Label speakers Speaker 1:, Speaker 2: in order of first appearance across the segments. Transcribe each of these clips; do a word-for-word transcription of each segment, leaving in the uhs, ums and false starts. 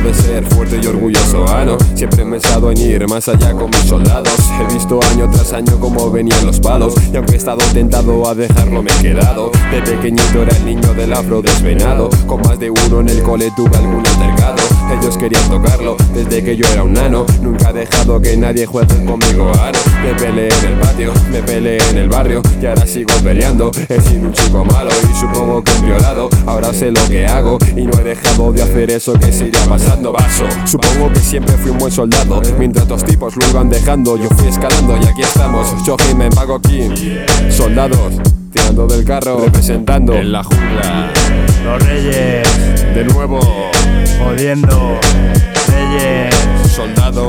Speaker 1: de ser fuerte y orgulloso. Ah, no, siempre he pensado en ir más allá con mis soldados. He visto año tras año cómo venían los palos, y aunque he estado tentado a dejarlo me he quedado. De pequeñito era el niño del afro desvenado, con más de uno en el cole tuve algún altercado. Ellos querían tocarlo desde que yo era un nano. Nunca he dejado que nadie juegue conmigo. Ah, no, me peleé en el patio, me peleé en el barrio, y ahora sigo peleando. He sido un chico malo y supongo que empeorado. Ahora sé lo que hago y no he dejado de hacer eso que sigue pasando. Vaso, supongo que siempre fui un buen soldado, mientras otros tipos lo iban dejando. Yo fui escalando y aquí estamos. Shohin, me Paco King, soldados tirando del carro, representando en la jungla.
Speaker 2: Los Reyes,
Speaker 1: De nuevo,
Speaker 2: jodiendo. Reyes,
Speaker 1: soldados,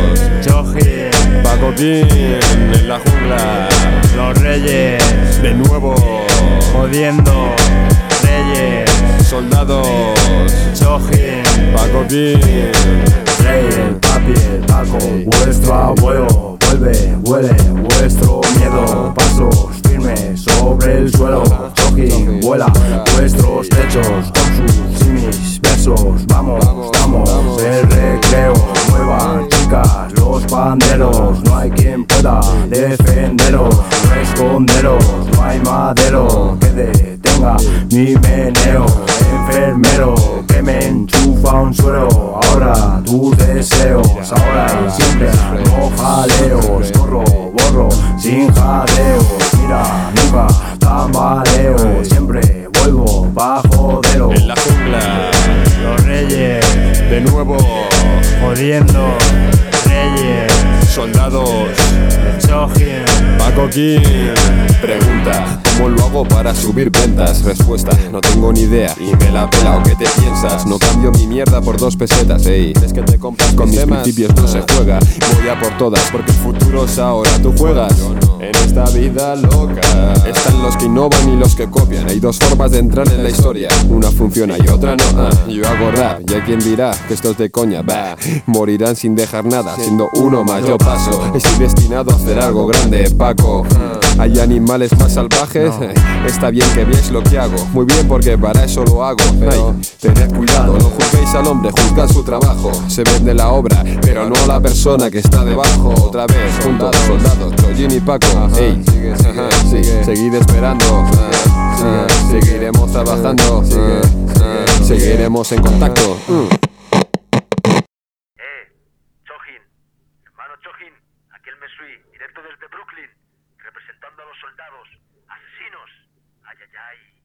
Speaker 2: Shohin,
Speaker 1: Paco King en la jungla.
Speaker 2: los Reyes,
Speaker 1: De nuevo,
Speaker 2: jodiendo. Reyes,
Speaker 1: soldados,
Speaker 2: Shohin,
Speaker 1: Paco King.
Speaker 2: Rey, el papi, el Paco, vuestro abuelo. Vuelve, huele vuestro miedo. Pasos firmes sobre el suelo. Shohin, vuela vuestros techos con sus simis versos. Vamos, vamos, el recreo. Muevan chicas los panderos. No hay quien pueda defenderos, no esconderos. No hay madero que detenga mi meneo. Enfermero que me enchufa un suero. Ahora tus deseos, ahora y siempre. No jaleos, corro, borro, sin jadeos. Mira, nunca tambaleo, siempre vuelvo pa' jodero.
Speaker 1: En la jungla,
Speaker 2: Los Reyes,
Speaker 1: de nuevo,
Speaker 2: jodiendo. Reyes,
Speaker 1: soldados,
Speaker 2: Shohin,
Speaker 1: Paco King. Pregunta, ¿cómo lo hago para subir ventas? Respuesta, no tengo ni idea y me la pela. ¿O qué te piensas? No cambio mi mierda por dos pesetas, ey. ¿Es que te compras con mis principios? No se juega. Voy a por todas porque el futuro es ahora. Tú juegas en esta vida loca. Están los que innovan y los que copian. Hay dos formas de entrar en la historia, una funciona y otra no. Ah, yo hago rap y hay quien dirá que esto es de coña. Bah, morirán sin dejar nada, siendo uno más yo paso. Estoy destinado a hacer algo grande, Paco. Hay animales más salvajes, está bien que veáis lo que hago. Muy bien, porque para eso lo hago. Ay, tened cuidado, no juzguéis al hombre, juzgad su trabajo. Se vende la obra, pero no la persona que está debajo. Otra vez, juntos, soldados, Shohin y Paco. Ey, ajá, sigue, seguid esperando. Sigue, seguiremos trabajando. Sigue, sigue, seguiremos en contacto. Mm.
Speaker 3: Eh, Shohin, hermano Shohin, aquí el Mesui, directo desde Brooklyn, representando a los soldados, asesinos. Ay, ay, ay.